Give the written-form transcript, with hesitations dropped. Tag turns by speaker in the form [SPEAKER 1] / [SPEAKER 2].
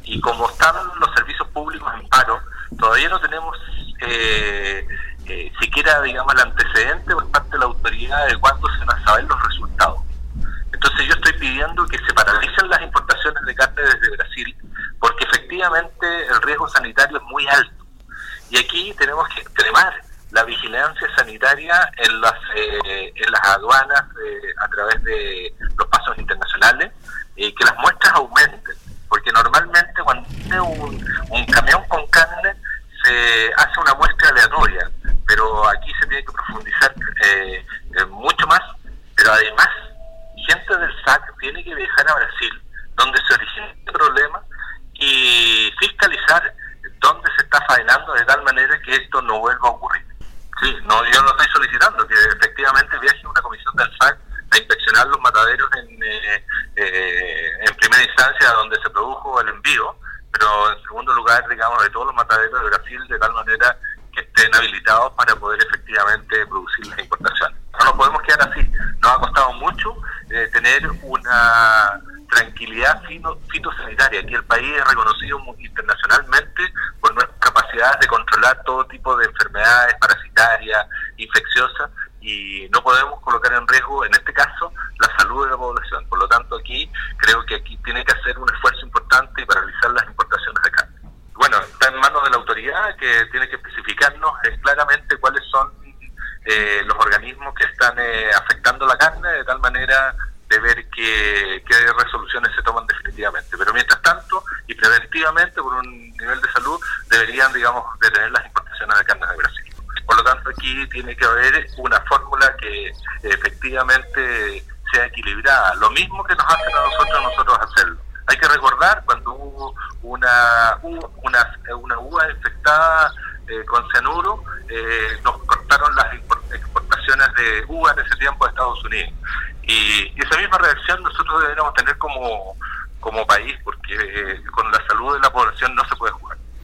[SPEAKER 1] y como están los servicios públicos en paro, todavía no tenemos siquiera, digamos, el antecedente por parte de la autoridad de cuándo se van a saber los resultados. Entonces yo estoy pidiendo que se paralicen las importaciones de carne desde Brasil, porque efectivamente el riesgo sanitario es muy alto. Y aquí tenemos que extremar la vigilancia sanitaria en las aduanas a través de los pasos internacionales, que las muestras aumenten, porque normalmente cuando tiene un camión con carne se hace una muestra aleatoria, pero aquí se tiene que profundizar mucho más, pero además gente del SAC tiene que viajar a Brasil, donde se origina este problema, y fiscalizar dónde se está faenando de tal manera que esto no vuelva a ocurrir. Sí, no, yo no estoy solicitando que efectivamente viaje una comisión del SAC a inspeccionar los mataderos en primera instancia donde se produjo el envío, pero en segundo lugar, digamos, de todos los mataderos de Brasil, de tal manera que estén habilitados para poder efectivamente producir las importaciones. No nos podemos quedar así. Nos ha costado mucho tener una tranquilidad fitosanitaria. Aquí el país es reconocido internacionalmente por nuestras capacidades de controlar todo tipo de enfermedades parasitarias, infecciosas, y no podemos colocar en riesgo, en este caso, la salud de la población. Por lo tanto, creo que aquí tiene que hacer un esfuerzo importante y paralizar las importaciones de carne. Bueno, está en manos de la autoridad, que tiene que especificarnos claramente cuáles son los organismos que están afectando la carne, de tal manera de ver qué resoluciones se toman definitivamente. Pero mientras tanto, y preventivamente, por un nivel de salud, deberían, digamos, detener las importaciones de carne de Brasil. Por lo tanto, aquí tiene que haber una fórmula que efectivamente sea equilibrada. Lo mismo que nos hacen a nosotros hacerlo. Hay que recordar cuando hubo una uva infectada con cianuro, nos cortaron las exportaciones de uva en ese tiempo a Estados Unidos. Y esa misma reacción nosotros deberíamos tener como país, porque con la salud de la población no se puede jugar.